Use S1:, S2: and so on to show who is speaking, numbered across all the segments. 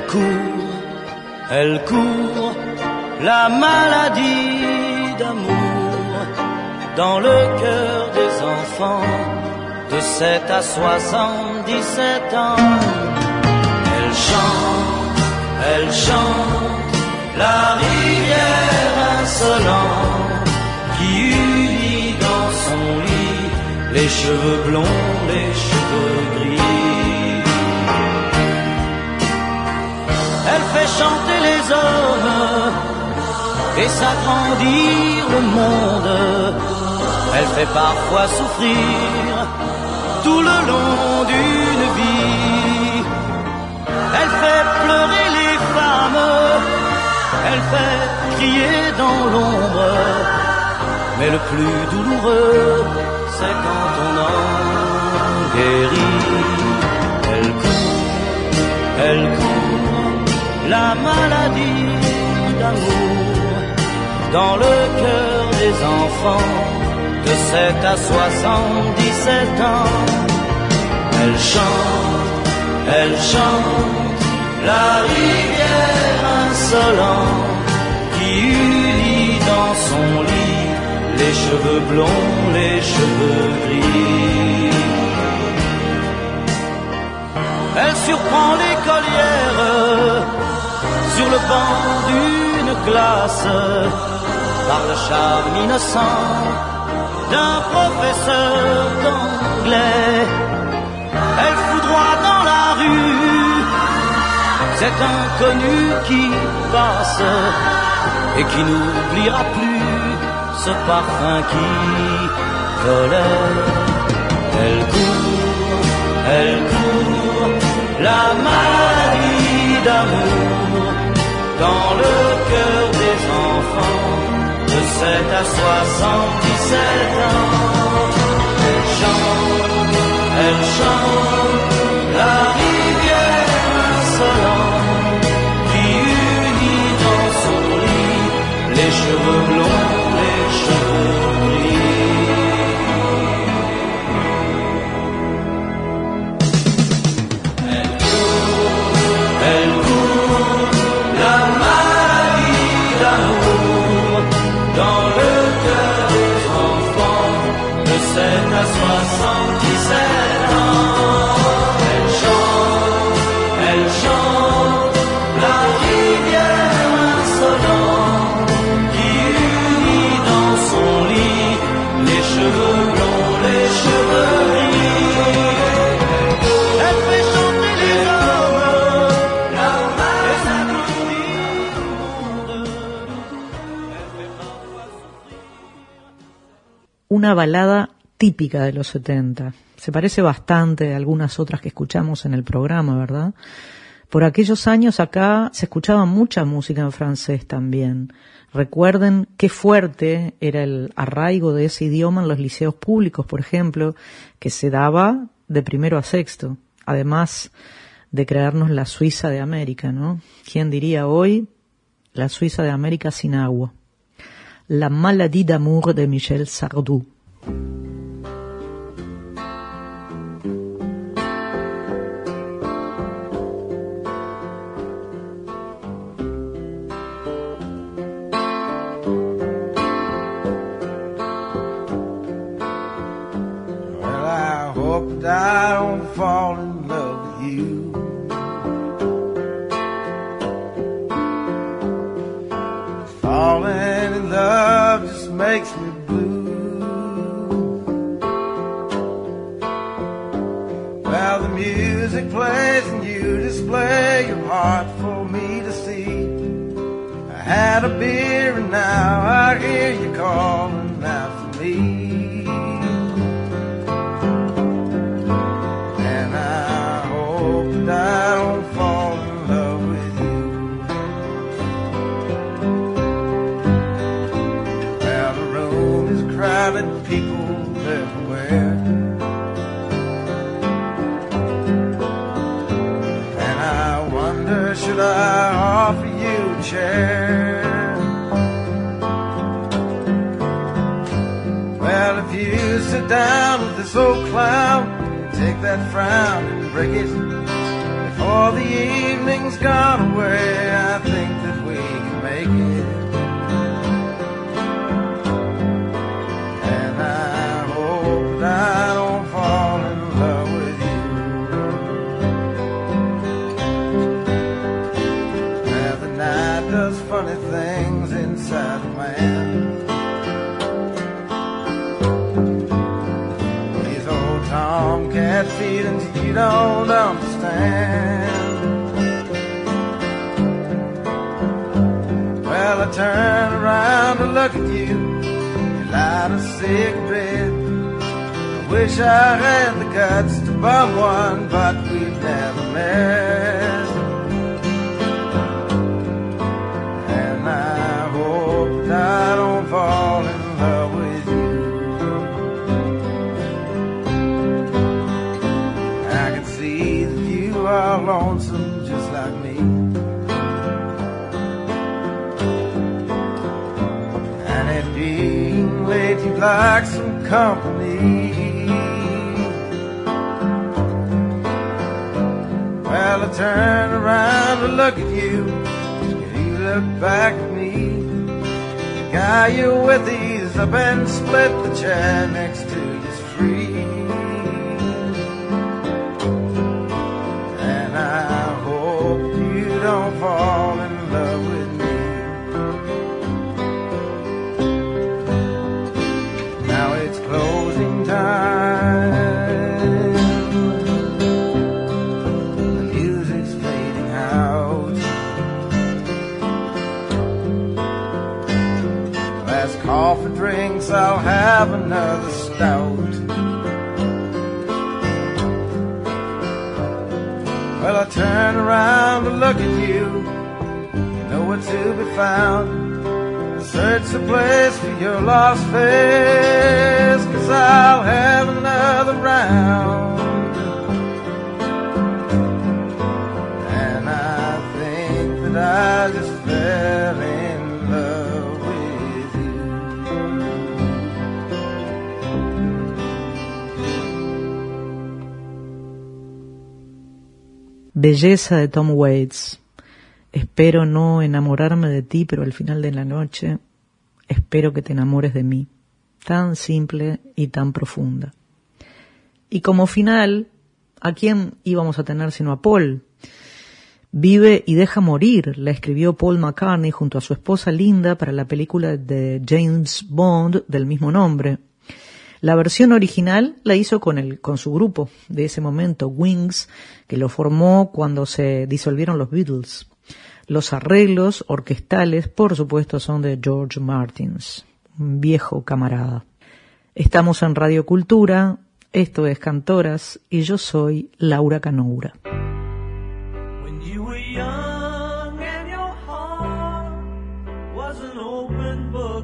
S1: elle court, la maladie d'amour dans le cœur des enfants de 7 à 77 ans. Elle chante la rivière insolente qui unit dans son lit les cheveux blonds, les cheveux gris. Elle fait chanter les hommes et s'agrandir le monde. Elle fait parfois souffrir tout le long d'une vie. Elle fait pleurer les femmes, elle fait crier dans l'ombre. Mais le plus douloureux, c'est quand on en guérit. Elle court, la maladie d'amour dans le cœur des enfants de 7 à 77 ans. Elle chante la rivière insolente qui unit dans son lit les cheveux blonds, les cheveux gris. Elle surprend l'écolière sur le banc d'une classe par le charme innocent d'un professeur d'anglais. Elle foudroie dans la rue cet inconnu qui passe et qui n'oubliera plus ce parfum qui volait. Elle court, la maladie d'amour dans le cœur des enfants de 7 à 77 ans. Elle chante la rivière insolente qui unit dans son lit les cheveux blonds, les cheveux Elle court, la maladie d'amour dans le cœur des enfants de 7 à 77 ans. Elle chante la rivière insolente qui unit dans son lit les cheveux blonds, les cheveux gris. Elle fait chanter les hommes et s'agrandir le monde. Elle fait parfois souffrir.
S2: Una balada típica de los 70. Se parece bastante a algunas otras que escuchamos en el programa, ¿verdad? Por aquellos años acá se escuchaba mucha música en francés también. Recuerden qué fuerte era el arraigo de ese idioma en los liceos públicos, por ejemplo, que se daba de primero a sexto, además de creernos la Suiza de América, ¿no? ¿Quién diría hoy la Suiza de América sin agua? La maladie d'amour de Michel Sardou.
S3: I don't fall in love with you. Falling in love just makes me blue. Well, the music plays and you display your heart for me to see. I had a beer and now I hear you calling out for me. I don't fall in love with you. Well, the room is crowded, people everywhere, and I wonder, should I offer you a chair? Well, if you sit down with this old clown, take that frown and break it. before the evening's gone away, I think that we can make it. And I hope that I don't fall in love with you. Now the night does funny things inside a man. These old tomcat feelings you don't understand. Well, I turn around to look at you, you light a cigarette. I wish I had the guts to bum one, but we've never met. And I hope that I don't fall in love with you. I can see that you are lonesome just like me. And it being late, you'd like some company. Well, I turn around to look at you, and you look back at me. The guy you're with, he's up and split the chair next to you's free. And I hope you don't fall in love with me. Now it's closing time. The music's fading out. Last coffee drinks, I'll have another stout. Well, I turn around to look at you. You know where to be found. Search the place for your lost face, 'cause I'll have another round. And I think that I just fell in love with you.
S2: Belleza de Tom Waits. Espero no enamorarme de ti, pero al final de la noche espero que te enamores de mí. Tan simple y tan profunda. Y como final, ¿a quién íbamos a tener sino a Paul? Vive y deja morir, la escribió Paul McCartney junto a su esposa Linda para la película de James Bond del mismo nombre. La versión original la hizo con su grupo de ese momento, Wings, que lo formó cuando se disolvieron los Beatles. Los arreglos orquestales, por supuesto, son de George Martin, un viejo camarada. Estamos en Radio Cultura, esto es Cantoras, y yo soy Laura Canoura.
S1: When you were young and your heart was an open book,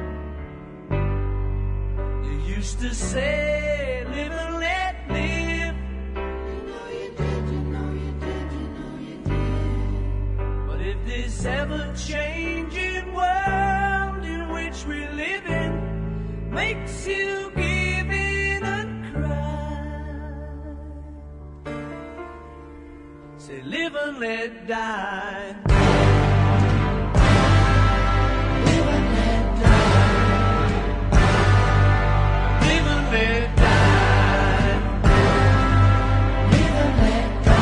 S1: you used to say, live and let live. You know you did, you know you did, you know you did. But if this ever-changing world in which we live in makes you give in and cry, say live and let die. Live and let die. Live and let die. Live and let die.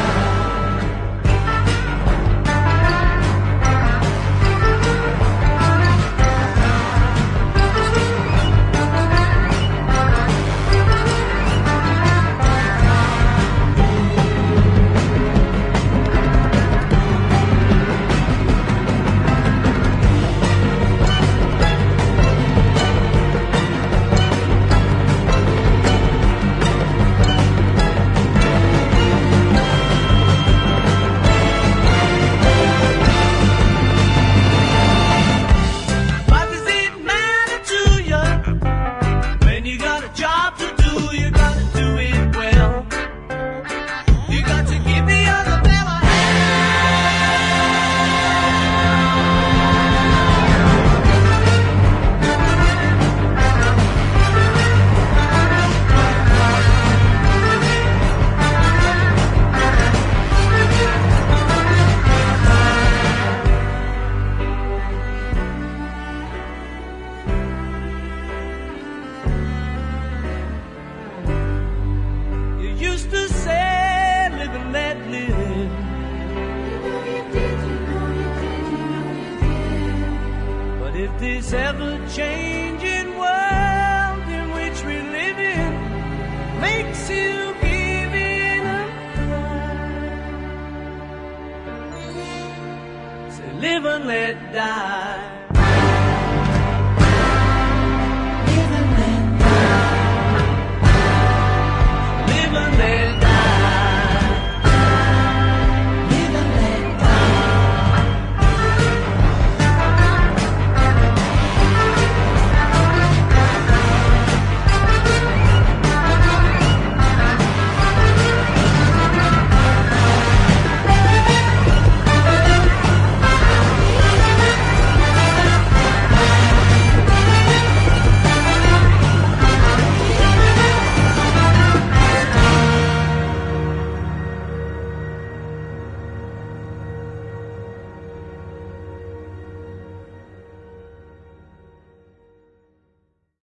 S1: this ever-changing world in which we live in makes you give in a cry. Say, live and let die.